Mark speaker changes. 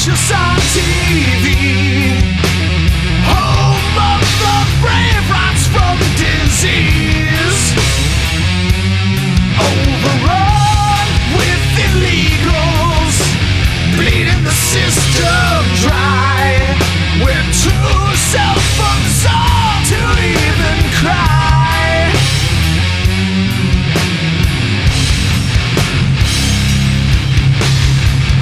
Speaker 1: just on TV. Home of the brave, right?